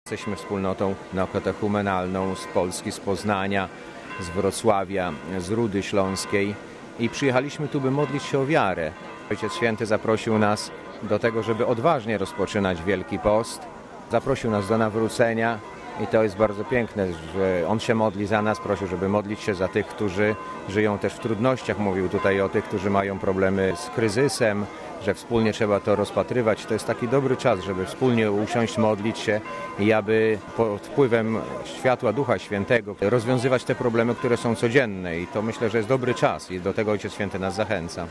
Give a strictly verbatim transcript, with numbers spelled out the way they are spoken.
Jesteśmy wspólnotą neokatechumenalną z Polski, z Poznania, z Wrocławia, z Rudy Śląskiej i przyjechaliśmy tu, by modlić się o wiarę. Ojciec Święty zaprosił nas do tego, żeby odważnie rozpoczynać Wielki Post. Zaprosił nas do nawrócenia i to jest bardzo piękne, że On się modli za nas, prosił, żeby modlić się za tych, którzy żyją też w trudnościach. Mówił tutaj o tych, którzy mają problemy z kryzysem, że wspólnie trzeba to rozpatrywać. To jest taki dobry czas, żeby wspólnie usiąść, modlić się i aby pod wpływem światła Ducha Świętego rozwiązywać te problemy, które są codzienne. I to myślę, że jest dobry czas i do tego Ojciec Święty nas zachęca.